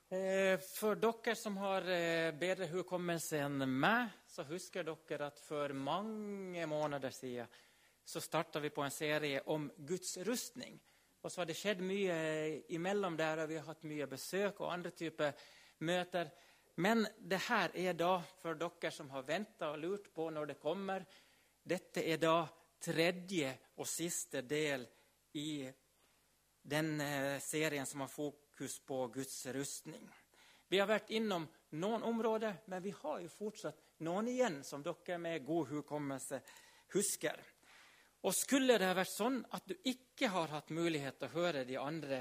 For dere som har bedre hukommelse enn meg, så husker dere at for mange måneder siden så startet vi på en serie om Guds rustning. Og så har det skjedd mye imellom der, og vi har hatt mye besøk og andre typer møter. Men det her er da, for dere som har ventet og lurt på når det kommer, dette er da tredje og siste del i den serien som har fokus på Guds rustning. Vi har vært innom noen områder, men vi har jo fortsatt noen igjen som dere med god hukommelse husker. Og skulle det ha vært sånn at du ikke har hatt mulighet til å høre de andre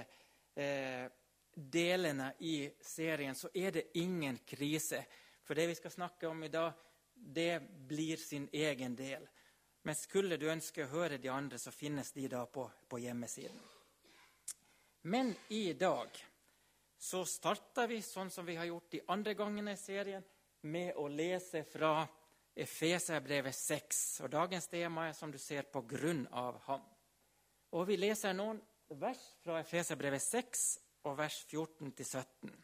delene i serien, så er det ingen krise. For det vi skal snakke om i dag, det blir sin egen del. Men skulle du ønske å høre de andre, så finnes de da på hjemmesiden. Men i dag så starter vi, sånn som vi har gjort de andre gangene i serien, med å lese fra Efeserbrevet 6. Og dagens tema er, som du ser, på grunn av ham. Og vi leser noen vers fra Efeserbrevet 6 og vers 14-17.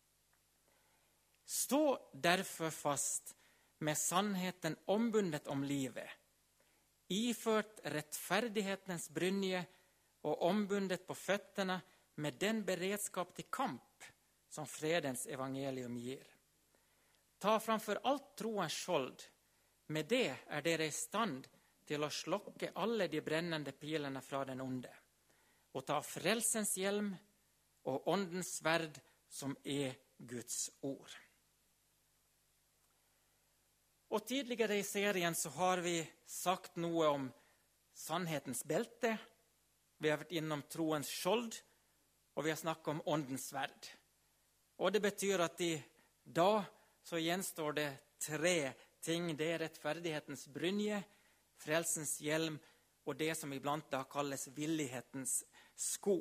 Stå derfor fast med sannheten ombundet om livet, iført rettferdighetens brynje og ombundet på føttene med den beredskap til kamp som fredens evangelium gir. Ta framfor alt troens skjold. Med det er dere i stand til å slokke alle de brennende pilene fra den onde, og ta frelsens hjelm og åndens sverd, som er Guds ord. Og tidligere i serien så har vi sagt noe om sannhetens belte, vi har vært innom troens skjold, og vi har snakket om åndens sverd. Og det betyr at da så gjenstår det 3 ting. Det er rettferdighetens brynje, frelsens hjelm og det som iblant da kalles villighetens sko.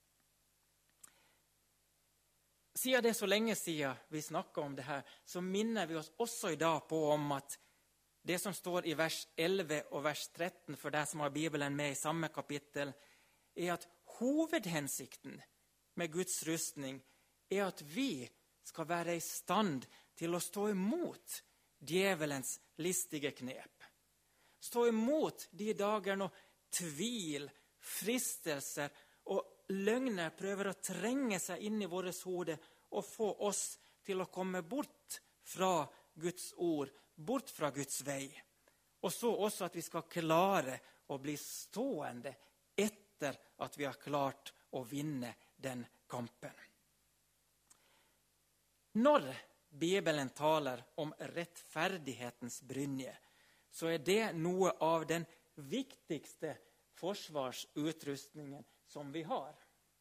Siden det er så lenge siden vi snakket om det her, så minner vi oss også i dag på om at det som står i vers 11 og vers 13, for deg som har Bibelen med i samme kapittel, er at hovedhensikten med Guds rustning er at vi skal være i stand til å stå imot djevelens listige knep. Stå imot de dager når tvil, fristelser og løgner prøver å trenge seg inn i våres hode og få oss til å komme bort fra Guds ord, bort fra Guds vei. Og så også at vi skal klare å bli stående etter at vi har klart å vinne den kampen. Når Bibelen taler om rettferdighetens brynje, så er det noe av den viktigste forsvarsutrustningen som vi har.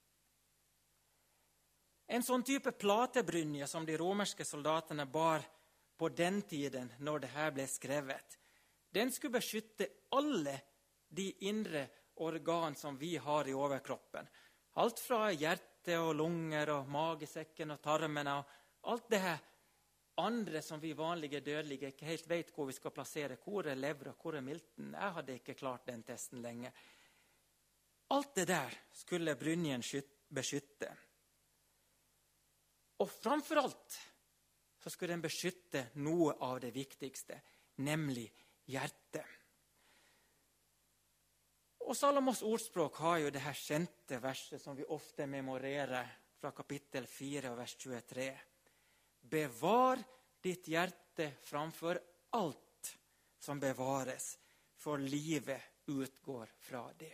En sånn type platebrynje som de romerske soldatene bar på den tiden når det her ble skrevet, den skulle beskytte alle de indre organ som vi har i overkroppen. Alt fra hjerte og lunger og magesekken og tarmene og alt det her andre som vi vanlige dødelige ikke helt vet hvor vi skal plassere. Hvor er lever og hvor er milten? Jeg hadde ikke klart den testen lenge. Alt det der skulle brynjen beskytte. Og framfor alt så skulle den beskytte noe av det viktigste, nemlig hjertet. Og Salomos ordspråk har jo det her kjente verset som vi ofte memorerer fra kapittel 4 og vers 23. Bevar ditt hjerte framfor alt som bevares, for livet utgår fra det.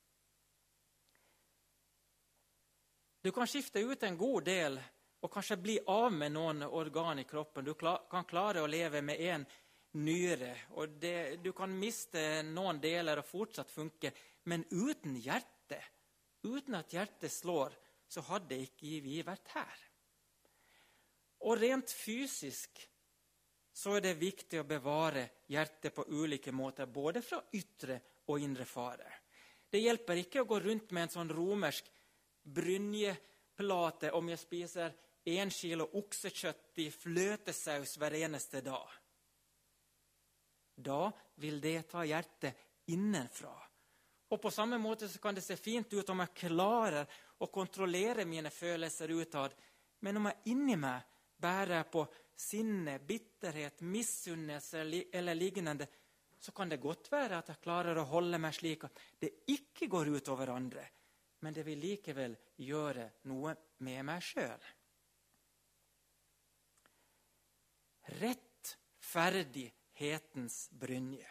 Du kan skifte ut en god del og kanskje bli av med noen organ i kroppen. Du kan klare å leve med en nyre, og du kan miste noen deler og fortsatt funke, men uten hjerte, uten at hjertet slår, så hadde ikke vi vært her. Og rent fysisk så er det viktig å bevare hjertet på ulike måter, både fra ytre og indre fare. Det hjelper ikke å gå rundt med en sånn romersk brynjeplate om jeg spiser 1 kilo oksekjøtt i fløtesaus hver eneste dag. Da vil det ta hjertet innenfra. Og på samme måte så kan det se fint ut om jeg klarer å kontrollere mine følelser utad, Men om jeg inni meg bærer på sinne, bitterhet, missunnelse eller lignende, så kan det godt være at jeg klarer å holde meg slik at det ikke går ut over andre, men det vil likevel gjøre noe med meg selv. Rettferdighetens brynje.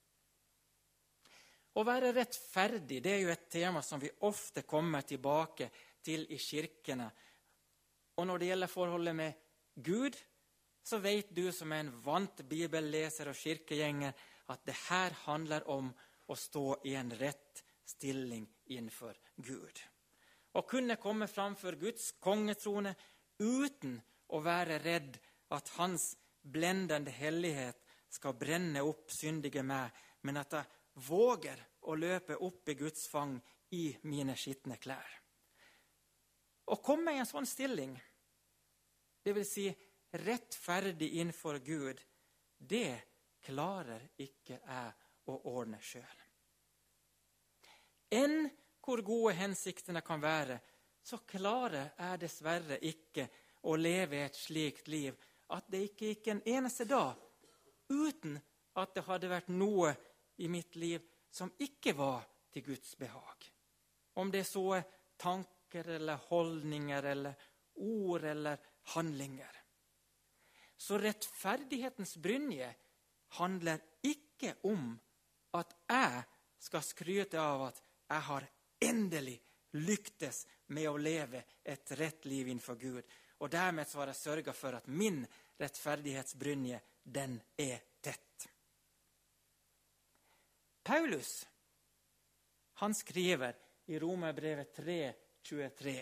Å være rettferdig, det er jo et tema som vi ofte kommer tilbake til i kirkene. Og når det gjelder forholdet med Gud, så vet du som er en vant bibelleser og kirkegjenger at det her handler om å stå i en rett stilling innenfor Gud. Å kunne komme framfor Guds kongetrone uten å være redd at hans blendende hellighet skal brenne opp syndige meg, men at jeg våger å løpe opp i Guds fang i mine skitne klær. Å komme i en sånn stilling, det vil si rettferdig innenfor Gud, det klarer ikke jeg å ordne selv. Enn hvor gode hensiktene kan være, så klarer jeg dessverre ikke å leve et slikt liv at det ikke gikk en eneste dag uten at det hadde vært noe i mitt liv som ikke var til Guds behag. Om det så er tanker eller holdninger eller ord eller handlinger. Så rettferdighetens brynje handler ikke om at jeg skal skryte av at jeg har endelig lyktes med å leve et rett liv innenfor Gud. Og dermed så har jeg sørget for at min rettferdighetsbrynje, den er tett. Paulus, han skriver i Romerbrevet 3:23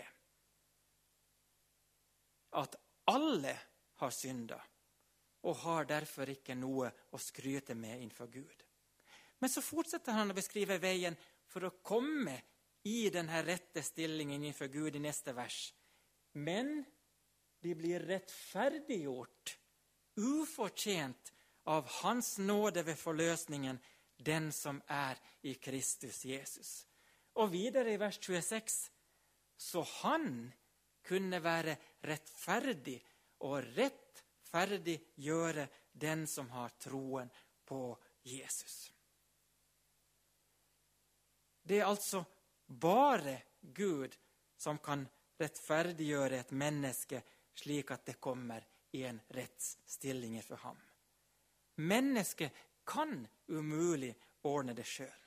at alle har syndet og har derfor ikke noe å skryte med innenfor Gud. Men så fortsetter han å beskrive veien for å komme i denne rette stillingen innenfor Gud i neste vers. Men de blir rettferdiggjort, ufortjent av hans nåde ved forløsningen, den som er i Kristus Jesus. Og videre i vers 26, så han kunne være rettferdig og rettferdiggjøre den som har troen på Jesus. Det er altså bare Gud som kan rettferdiggjøre et menneske slik at det kommer i en rettsstilling for ham. Mennesket kan umulig ordne det selv.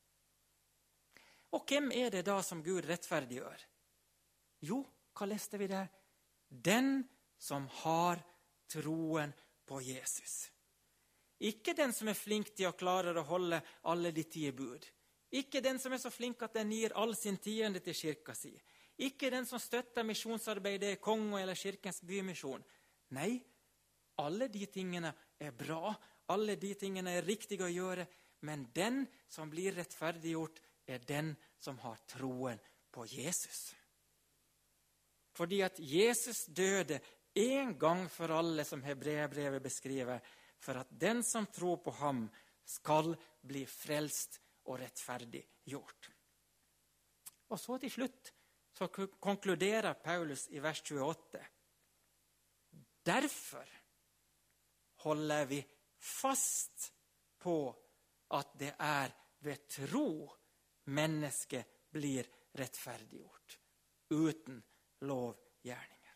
Og hvem er det da som Gud rettferdiggjør? Jo, hva leste vi der? Den som har troen på Jesus. Ikke den som er flink til å klare å holde alle de 10 bud. Ikke den som er så flink at den gir all sin tiende til kirka si. Ikke den som støtter misjonsarbeidet i Kongo eller kirkens bymisjon. Nei, alle de tingene er bra, alle de tingene er riktige å gjøre, men den som blir rettferdiggjort er den som har troen på Jesus. Fordi at Jesus døde en gang for alle, som Hebreerbrevet beskriver, for at den som tror på ham skal bli frelst og rettferdig gjort. Og så til slutt så konkluderer Paulus i vers 28. Derfor holder vi fast på at det er ved tro mennesket blir rettferdiggjort, uten lovgjerninger.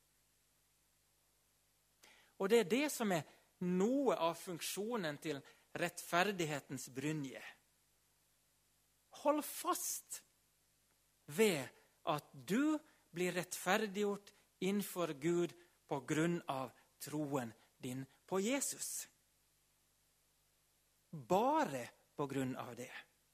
Og det er det som er noe av funksjonen til rettferdighetens brynje. Hold fast ved at du blir rettferdiggjort innenfor Gud på grunn av troen din på Jesus. Bare på grunn av det.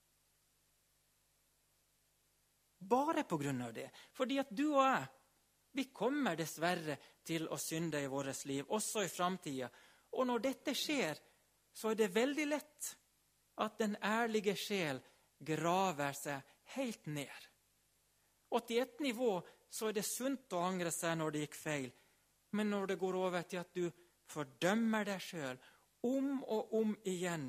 Bare på grunn av det. Fordi at du og jeg, vi kommer dessverre til å synde i vårt liv, også i fremtiden. Og når dette skjer, så er det veldig lett at den ærlige sjel graver seg helt ned. Og til et nivå så er det sunt å angre seg når det gikk feil. Men når det går over til at du fordømmer deg selv om og om igjen,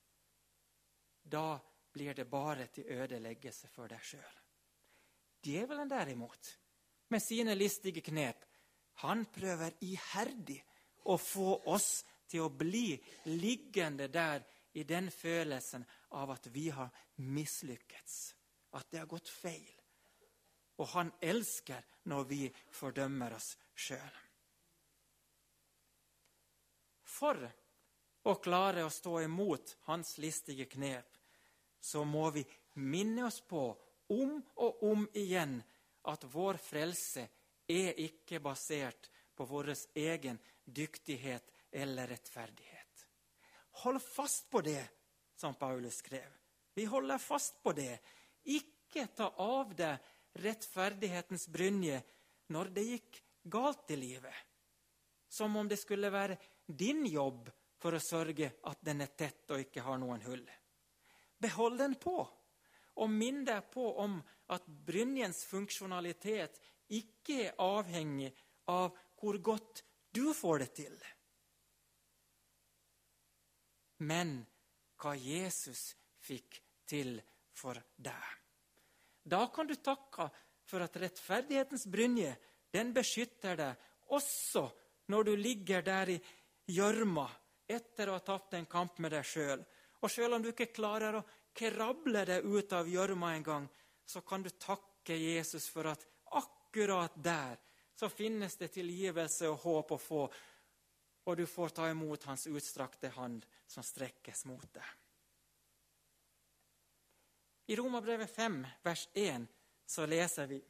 da blir det bare til ødeleggelse for deg selv. Djevelen derimot, med sine listige knep, Han prøver iherdig å få oss til å bli liggende der i den følelsen av at vi har mislykkets, at det har gått feil. Og han elsker når vi fordømmer oss selv. For å klare å stå imot hans listige knep, så må vi minne oss på om og om igjen at vår frelse er ikke basert på vår egen dyktighet eller rettferdighet. Hold fast på det, som Paulus skrev. Vi holder fast på det. Ikke ta av deg rettferdighetens brynje når det gikk galt i livet. Som om det skulle være din jobb for å sørge at den er tett og ikke har noen hull. Behold den på, og minn deg på om at brynjens funksjonalitet ikke er avhengig av hvor godt du får det til. Men hva Jesus fikk til for deg. Da kan du takke for at rettferdighetens brynje, den beskytter deg også når du ligger der i gjørma etter å ha tapt en kamp med deg selv. Og selv om du ikke klarer å krable deg ut av gjørma en gang, så kan du takke Jesus for at akkurat der så finnes det tilgivelse og håp å få, og du får ta imot hans utstrakte hand som strekkes mot deg. I Romerbrevet 5, vers 1, så leser vi: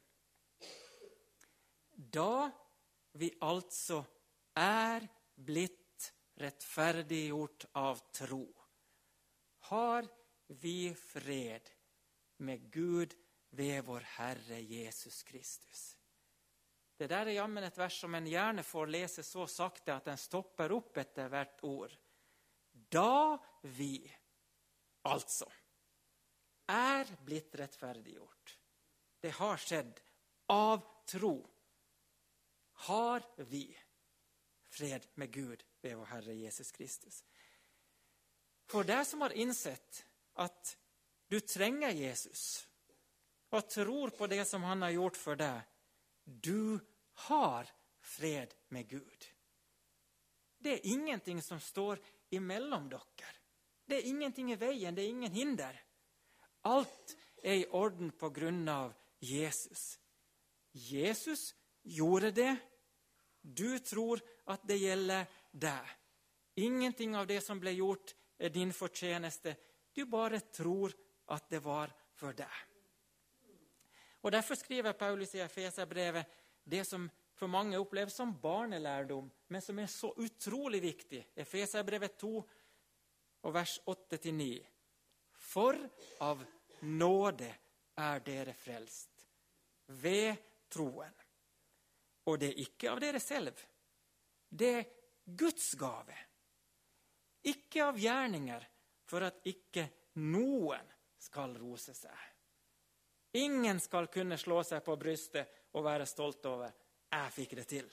Da vi altså er blitt rettferdiggjort av tro, har vi fred med Gud ved vår Herre Jesus Kristus. Det der er jammen et vers som en gjerne får lese så sakte at en stopper opp etter hvert ord. Da vi altså er blitt rettferdiggjort, det har skjedd av tro, har vi fred med Gud ved vår Herre Jesus Kristus. For deg som har innsett at du trenger Jesus, og tror på det som han har gjort for deg, du har fred med Gud. Det er ingenting som står imellom dere. Det er ingenting i veien, det er ingen hinder. Alt er i orden på grunn av Jesus. Jesus gjorde det. Du tror at det gjelder deg. Ingenting av det som ble gjort er din fortjeneste. Du bare tror at det var for deg. Og derfor skriver Paulus i Efeserbrevet det som for mange oppleves som barnelærdom, men som er så utrolig viktig. Efeserbrevet 2, og vers 8-9. For av nåde er dere frelst, ved troen. Og det er ikke av dere selv. Det er Guds gave. Ikke av gjerninger, for at ikke noen skal rose seg. Ingen skal kunne slå seg på brystet og være stolt over jeg fikk det til.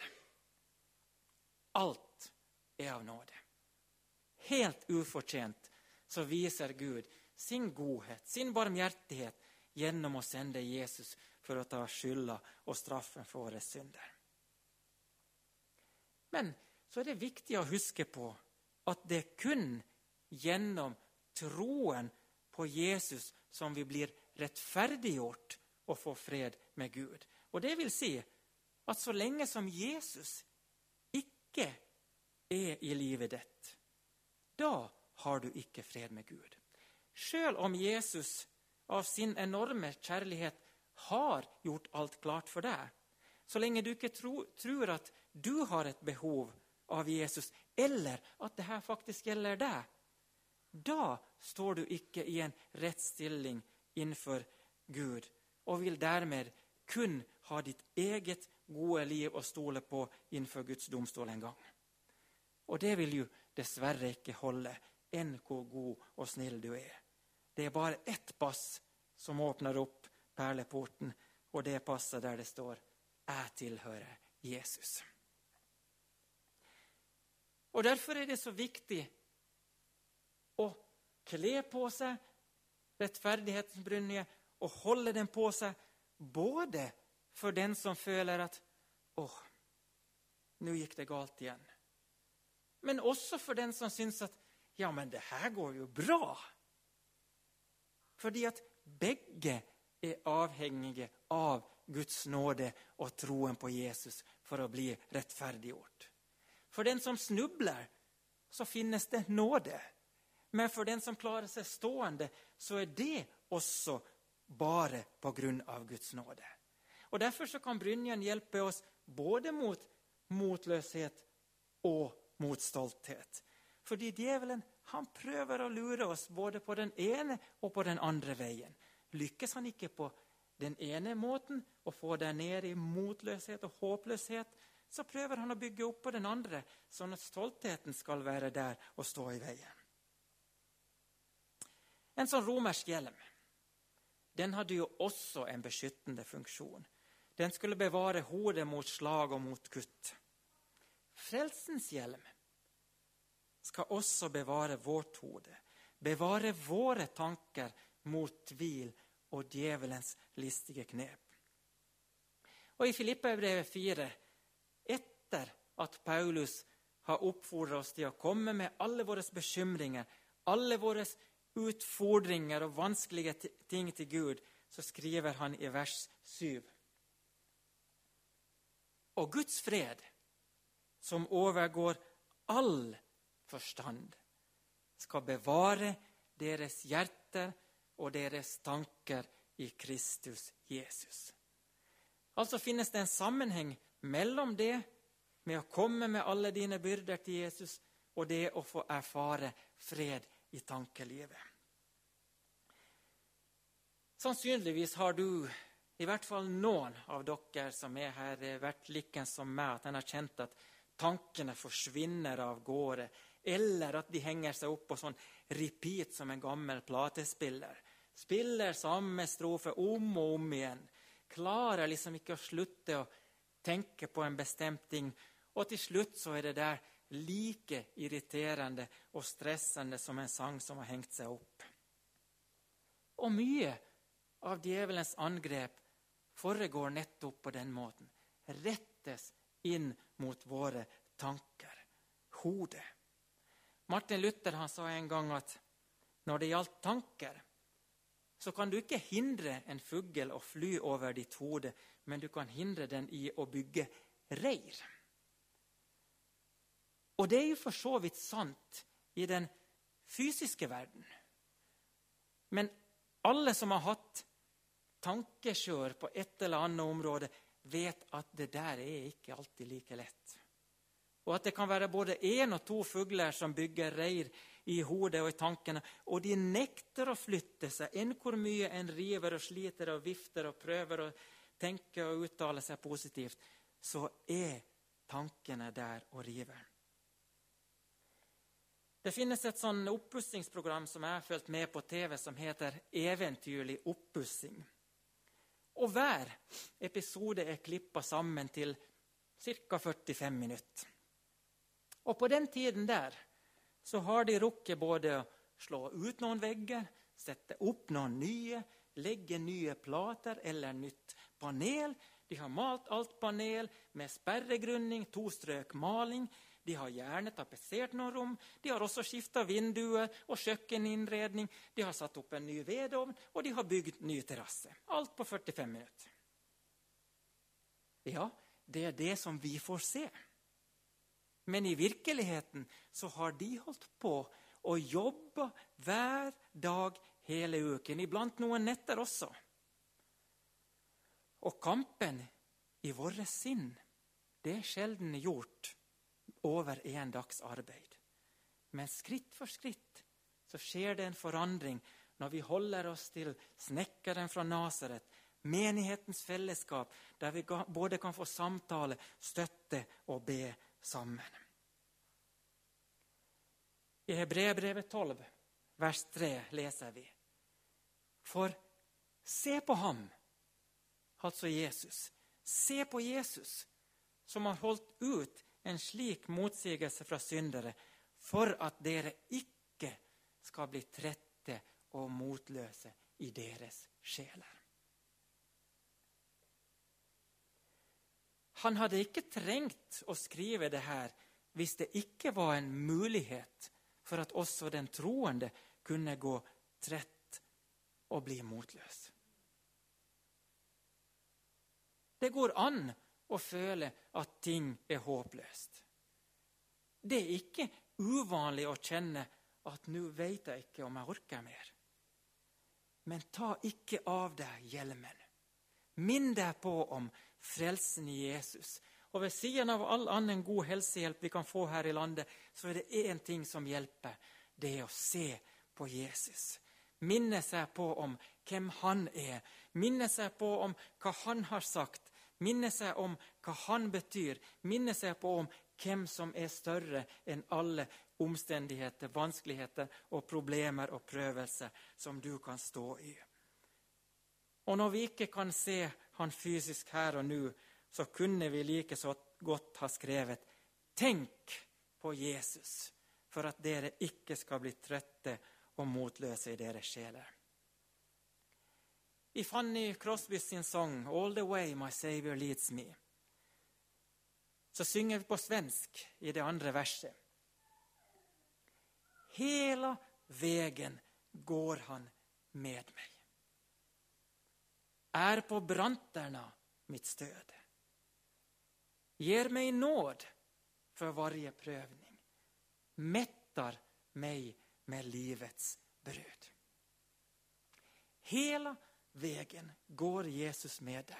Alt er av nåde. Helt ufortjent så viser Gud sin godhet, sin barmhjertighet gjennom å sende Jesus for å ta skylda og straffen for våre synder. Men så er det viktig å huske på at det er kun gjennom troen på Jesus som vi blir rettferdiggjort og får fred med Gud. Og det vil si at så lenge som Jesus ikke er i livet ditt, da har du ikke fred med Gud. Selv om Jesus av sin enorme kjærlighet har gjort alt klart for deg, så lenge du ikke tror at du har et behov av Jesus, eller at det her faktisk gjelder deg, da står du ikke i en rett stilling innenfor Gud, og vil dermed kun ha ditt eget gode liv å stole på innenfor Guds domstol en gang. Og det vil jo dessverre ikke holde, enn hvor god og snill du er. Det er bare ett pass som åpner opp perleporten, og det passet der det står «Jeg tilhører Jesus». Og derfor er det så viktig å kle på seg rettferdighetens brynje og holde den på seg, både for den som føler at nu gick det galt igen. Men också för den som syns att ja, men det här går ju bra. Fordi att bägge är avhängiga av Guds nåde och troen på Jesus för att bli rättfärdiggjort. För den som snubblar så finnes det nåde. Men för den som klarar sig stående så är det också bara på grund av Guds nåde. Och därför så kan brynjan hjälpa oss både mot motlöshet och mot stolthet. För djävulen, han prövar att lura oss både på den ene och på den andra vägen. Lyckas han inte på den ene måten och få där ner i motlöshet och hopplöshet, så prövar han att bygga upp på den andra så att stoltheten ska vara där och stå i vägen. En sån romersk hjälm, den hade ju också en beskyttande funktion. Den skulle bevara hodet mot slag och mot kutt. Frälsens hjälm ska också bevara vårt hode, bevara våra tankar mot tvil och djävulens listiga knep. Och i Filipperbrevet 4, efter att Paulus har uppfordrat oss till att komma med alla våra bekymringar, alla våra utfordringar och vanskliga ting till Gud, så skriver han i vers 7. Och Guds fred, som övergår all förstand, ska bevara deras hjärtan och deras tankar i Kristus Jesus. Alltså finns det en sammanhang mellan det med att komma med alla dina byrder till Jesus och det att få erfara fred i tankelivet. Sannsynligvis har du, i hvert fall någon av dere som är här, vært like som mig, att han har känt att tankarna försvinner av gårde, eller att de hänger sig upp på sån repeat som en gammal platespiller. Spiller samma strofer om och om igen. Klarar liksom inte att sluta och tänka på en bestämd ting. Och till slut så är det där lika irriterande och stressande som en sang som har hängt sig upp. Och mycket av djävulens angrepp föregår nettopp på den måten. Rättes in mot våra tankar. Hode. Martin Luther, han sa en gång att när det gäller tankar så kan du inte hindra en fugl att fly över ditt hode, men du kan hindra den i att bygga reir. Och det är ju för så vitt sant i den fysiska världen. Men alla som har haft tankekör på ett eller annat område vet att det där är inte alltid lika lätt. Och att det kan vara både en och två fuglar som bygger reir i hodet och i tankarna. Och de nektar att flytta sig. En hur mycket en river och sliter och vifter och prövar att tänka och uttala sig positivt, så är tankarna där och river. Det finns ett sån upppussingsprogram som jag har följt med på tv som heter Eventyrlig upppussing. Och hver episode är klippat samman till cirka 45 minuter. Och på den tiden där så har de ruckat både att slå ut någon väggar, sätta upp någon nya, lägga nya plater eller nytt panel. De har malt allt panel med spärregrunning, toströkmaling. De har gärna tapetserat någon rum. De har också skiftat vinduer och kökkeninredning. De har satt upp en ny vedovn och de har byggt ny terrasse. Allt på 45 minuter. Ja, det är det som vi får se. Men i verkligheten så har de hållit på och jobba hver dag hela uken. Ibland någon nätter också. Och kampen i våra sinn, det är sällan gjort över en dags arbete. Men skritt för skritt så sker det en förändring när vi håller oss till snickaren från Nasaret, menighetens fällskap, där vi både kan få samtala, stötte och be samman. I Hebreerbrevet 12, vers 3 läser vi: för se på ham, alltså Jesus. Se på Jesus som har hållit ut en slik motsigelse från syndare, för att dere icke ska bli trette och motlöse i deras själar. Han hadde ikke trengt å skrive det her hvis det ikke var en mulighet for at også den troende kunne gå trett og bli motløs. Det går an å føle at ting er håpløst. Det er ikke uvanlig å kjenne at nå vet jeg ikke om jeg orker mer. Men ta ikke av deg hjelmen. Minn deg på om frelsen i Jesus. Og ved siden av all annen god helsehjelp vi kan få her i landet, så er det en ting som hjelper. Det er å se på Jesus. Minne seg på om hvem han er. Minne seg på om hva han har sagt. Minne seg om hva han betyr. Minne seg på om hvem som er større enn alle omstendigheter, vanskeligheter og problemer og prøvelser som du kan stå i. Og når vi ikke kan se han fysisk her og nå, så kunne vi like så godt ha skrevet: tenk på Jesus, for at dere ikke skal bli trøtte og motløse i deres sjeler. I Fanny Crosby sin sang All the way my Savior leads me, så synger vi på svensk i det andre verset. Hela vägen går han med mig. Är på branterna mitt stöd. Ger mig nåd för varje prövning. Mättar mig med livets bröd. Hela vägen går Jesus med dig.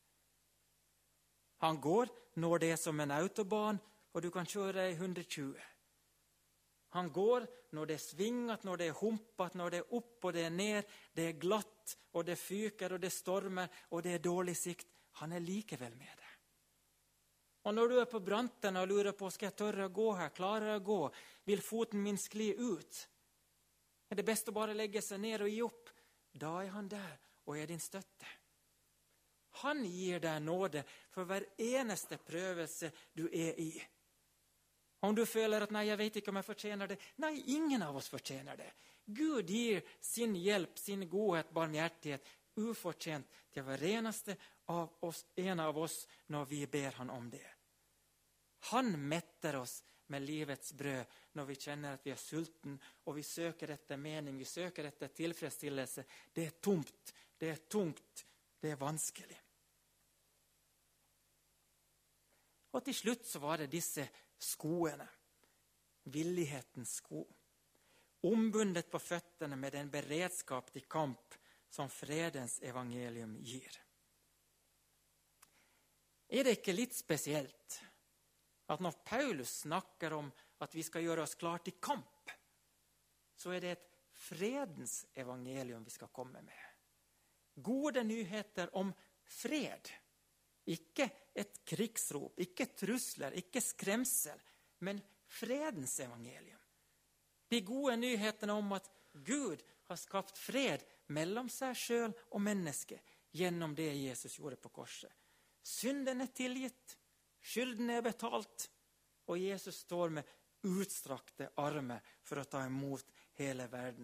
Han går når det er som en autobahn og du kan kjøre i 120. Han går når det er svingat, når det er humpat, når det er opp og det er ned, det er glatt og det fyker og det stormer og det er dårlig sikt. Han er likevel med deg. Og når du er på branten og lurer på, skal jeg tørre å gå her, klarer jeg å gå, vil foten min skli ut? Er det best å bare legge seg ned og gi opp? Da er han der og er din støtte. Han gir deg nåde for hver eneste prøvelse du er i. Om du føler at nei, jeg vet ikke om jeg fortjener det. Nei, ingen av oss fortjener det. Gud gir sin hjelp, sin godhet, barmhjertighet, ufortjent til hver eneste av oss, en av oss når vi ber han om det. Han metter oss med livets brød når vi kjenner at vi er sulten, og vi søker etter mening, vi søker etter tilfredsstillelse. Det er tomt, det er tungt, det er vanskelig. Og til slutt så var det disse skoene, villighetens sko, ombundet på føttene med den beredskap til kamp som fredens evangelium gir. Er det ikke litt spesielt at når Paulus snakker om at vi skal gjøre oss klar til kamp, så er det et fredens evangelium vi skal komme med. Gode nyheter om fred. Ikke et krigsrop, ikke trusler, ikke skremsel, men fredens evangelium. De gode nyhetene om at Gud har skapt fred mellom seg selv og mennesket gjennom det Jesus gjorde på korset. Synden er tilgitt, skylden er betalt, og Jesus står med utstrakte armer for å ta imot hele verden.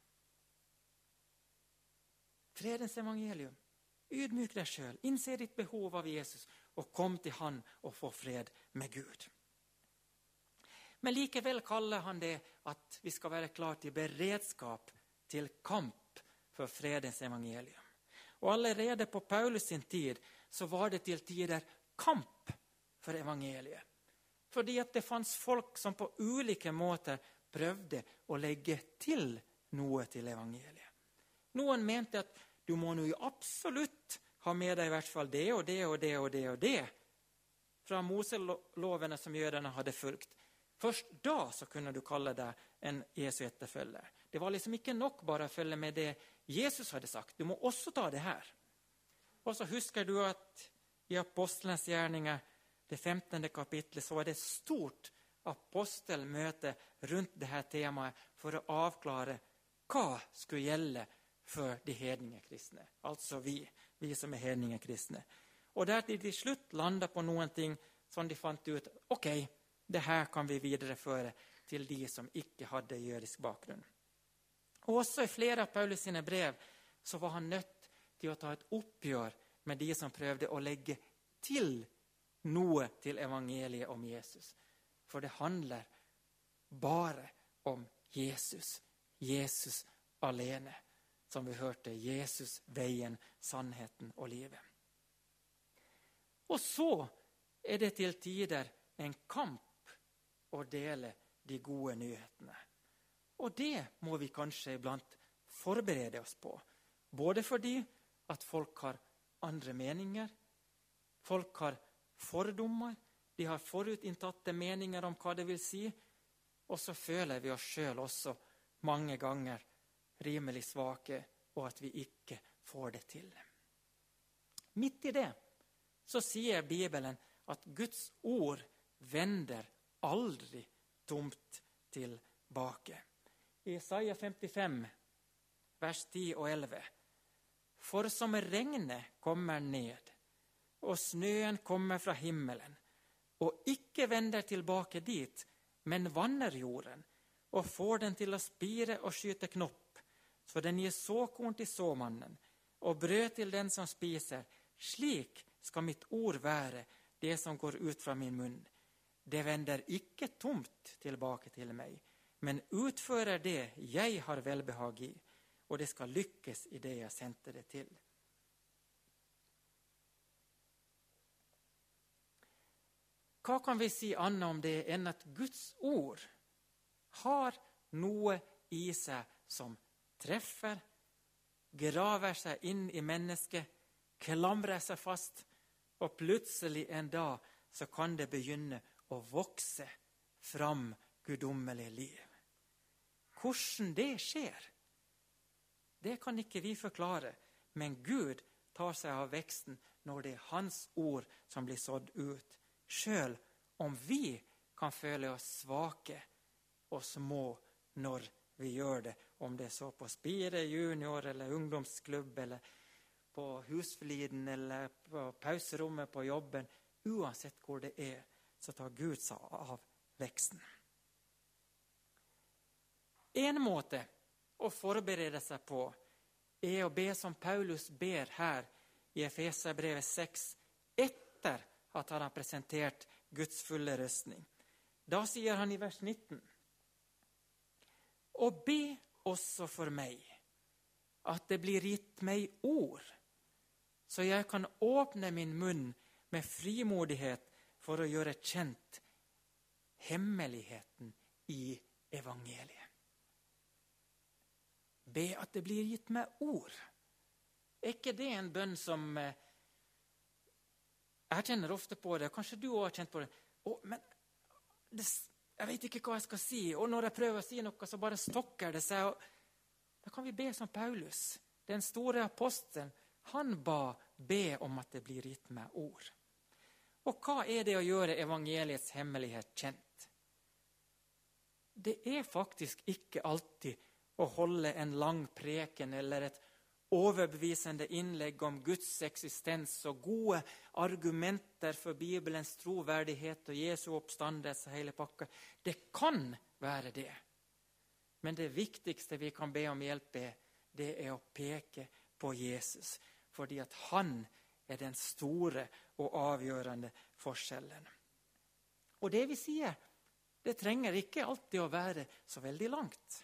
Fredens evangelium. Ydmyk deg selv, innse ditt behov av Jesus, og kom til han og få fred med Gud. Men likevel kaller han det at vi skal være klar til beredskap, til kamp for fredens evangelium. Og allerede på Paulus sin tid så var det til tider kamp for evangeliet. Fordi at det fanns folk som på ulike måter prøvde å legge til noe til evangeliet. Noen mente at du må nå absolutt ha med deg i hvert fall det og det og det og det og det fra Moselovene som jødene hadde fulgt. Først da så kunne du kalle deg en Jesu etterfølger. Det var liksom ikke nok bare å følge med det Jesus hadde sagt. Du må også ta det her. Og så husker du at i Apostelens gjerninger, det 15. kapitlet, så var det et stort apostelmøte rundt det her temaet for å avklare hva skulle gjelde for de hedninge kristne. Altså vi som er hedninge kristne. Og der de til slutt landet på noen ting som de fant ut, ok, det her kan vi videreføre til de som ikke hadde jødisk bakgrunn. Og også i flere av Paulus sine brev så var han nødt til å ta et oppgjør med de som prøvde å legge til noe til evangeliet om Jesus. For det handler bare om Jesus. Jesus alene. Som vi hørte, Jesus, veien, sannheten og livet. Og så er det til tider en kamp å dele de gode nyhetene. Og det må vi kanskje iblant forberede oss på. Både fordi at folk har andre meninger, folk har fordommer, de har forutinntatte meninger om hva det vil si, og så føler vi oss selv også mange ganger rimelig svake, og at vi ikke får det til. Midt i det så sier Bibelen at Guds ord vender aldri tomt tilbake. I Jesaja 55, vers 10 og 11. For som regnet kommer ned, og snøen kommer fra himmelen, og ikke vender tilbake dit, men vanner jorden, og får den til å spire og skyte knopp, så den gir såkorn til såmannen, og brød til den som spiser. Slik skal mitt ord være, det som går ut fra min munn. Det vender ikke tomt tilbake til meg, men utfører det jeg har velbehag i, og det skal lykkes i det jeg sendte det til. Hva kan vi si annet om det enn at Guds ord har noe i seg som treffer, graver seg inn i mennesket, klamrer seg fast, og plutselig en dag så kan det begynne å vokse fram guddommelig liv. Hvordan det skjer, det kan ikke vi forklare, men Gud tar seg av veksten når det er hans ord som blir sådd ut, selv om vi kan føle oss svake og små når vi gjør det, om det er så på Spire junior eller ungdomsklubb eller på husfliden eller på pauserommet på jobben. Uansett hvor det er, så tar Gud seg av veksten. En måte å forberede seg på er å be som Paulus ber her i Efeserbrevet 6, etter at han har presentert Guds fulle rustning. Da sier han i vers 19: Og be også for meg, at det blir gitt meg ord, så jeg kan åpne min munn med frimodighet for å gjøre kjent hemmeligheten i evangeliet. Be at det blir gitt meg ord. Er ikke det en bønn som jeg kjenner ofte på det, kanskje du også har kjent på det. Men jeg vet ikke hva jeg skal si, og når jeg prøver å si noe, så bare stokker det seg. Da kan vi be som Paulus, den store apostelen. Han be om at det blir gitt meg ord. Og hva er det å gjøre evangeliets hemmelighet kjent? Det er faktisk ikke alltid å holde en lang preken eller et overbevisende innlegg om Guds eksistens og gode argumenter for Bibelens troverdighet og Jesu oppstandelse og hele pakka. Det kan være det. Men det viktigste vi kan be om hjelp i, det er å peke på Jesus. Fordi at han er den store og avgjørende forskjellen. Og det vi sier, det trenger ikke alltid å være så veldig langt.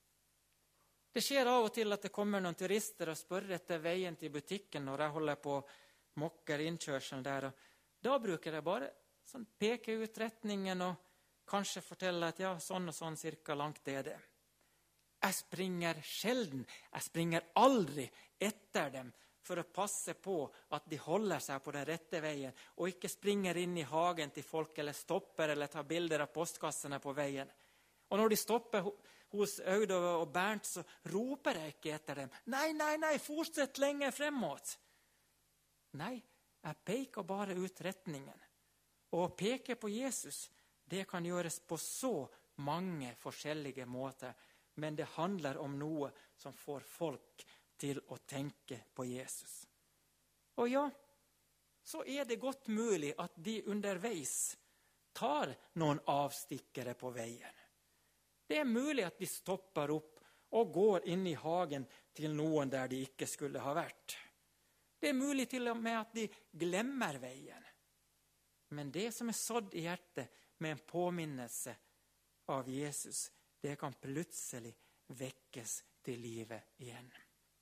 Det skjer av og til at det kommer noen turister og spør etter veien til butikken når jeg holder på mokker innkjørselen der. Og da bruker jeg bare sånn peke ut retningen og kanskje fortelle at ja, sånn og sånn cirka langt er det. Jeg springer sjelden, jeg springer aldri etter dem for å passe på at de holder seg på den rette veien og ikke springer inn i hagen til folk eller stopper eller tar bilder av postkassene på veien. Og når de stopper hos Aud og Bernt, så roper jeg ikke etter dem. Nei, fortsett lenger fremåt. Nei, jeg peker bare ut retningen. Og å peke på Jesus, det kan gjøres på så mange forskjellige måter, men det handler om noe som får folk til å tenke på Jesus. Og ja, så er det godt mulig at de underveis tar noen avstikkere på veien. Det er mulig at de stopper opp og går inn i hagen til noen der de ikke skulle ha vært. Det er mulig til og med at de glemmer veien. Men det som sådd i hjertet med en påminnelse av Jesus, det kan plutselig vekkes til livet igjen.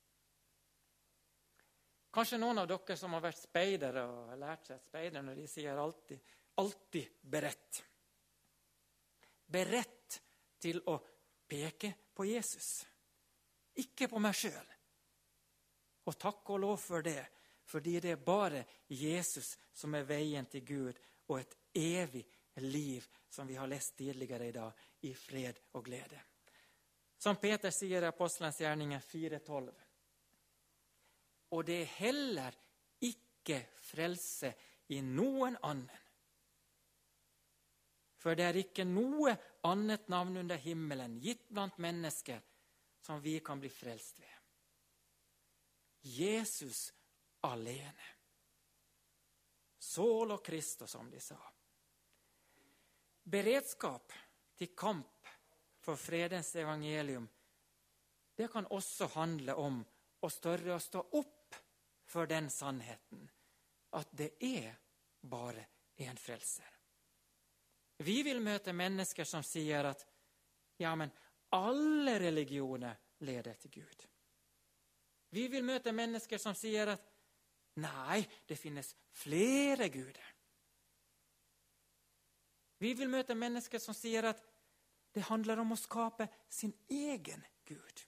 Kanskje noen av dere som har vært speidere og har lært seg speidere, når de sier alltid beredt. Beredt til å peke på Jesus. Ikke på meg selv. Og takk og lov for det, fordi det bare Jesus som veien til Gud og et evig liv, som vi har lest tidligere i dag, i fred og glede. Som Peter sier i Apostelens gjerninger 4:12. Og det heller ikke frelse i noen annen. For det ikke noe annet navn under himmelen gitt blant mennesker som vi kan bli frelst ved. Jesus alene. Sål og Kristus, som de sa. Beredskap til kamp for fredens evangelium, det kan også handle om å større å stå opp for den sannheten at det bare en frelser. Vi vil møte mennesker som sier at ja, men alle religioner leder til Gud. Vi vil møte mennesker som sier at nei, det finnes flere guder. Vi vil møte mennesker som sier at det handler om å skape sin egen Gud.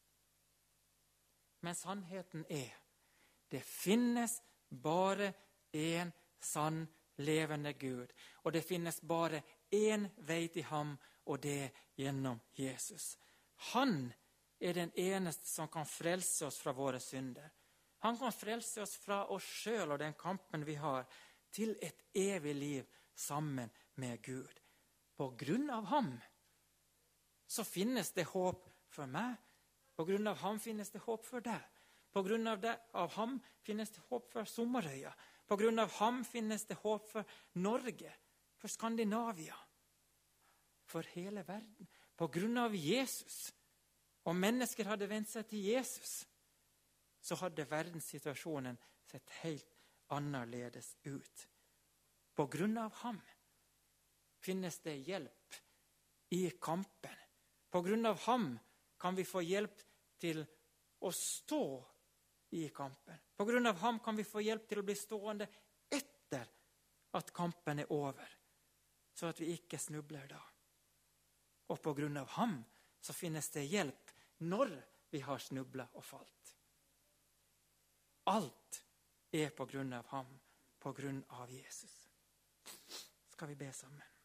Men sannheten det finnes bare en sann levende Gud. Og det finnes bare en vei til ham, og det gjennom Jesus. Han den eneste som kan frelse oss fra våre synder. Han kan frelse oss fra oss selv og den kampen vi har, til et evig liv sammen med Gud. På grunn av ham så finnes det håp for meg. På grunn av ham finnes det håp for deg. På grunn av ham finnes det håp for Sommerøya. På grunn av ham finnes det håp for Norge, for Skandinavia, for hele verden. På grunn av Jesus. Om mennesker hadde vendt seg til Jesus, så hadde verdenssituasjonen sett helt annerledes ut. På grunn av ham finnes det hjelp i kampen. På grunn av ham kan vi få hjelp til å stå i kampen. På grunn av ham kan vi få hjelp til å bli stående etter at kampen over, så at vi ikke snubler da. Og på grunn av ham så finnes det hjelp når vi har snublet og falt. Alt på grunn av ham, på grunn av Jesus. Skal vi be sammen?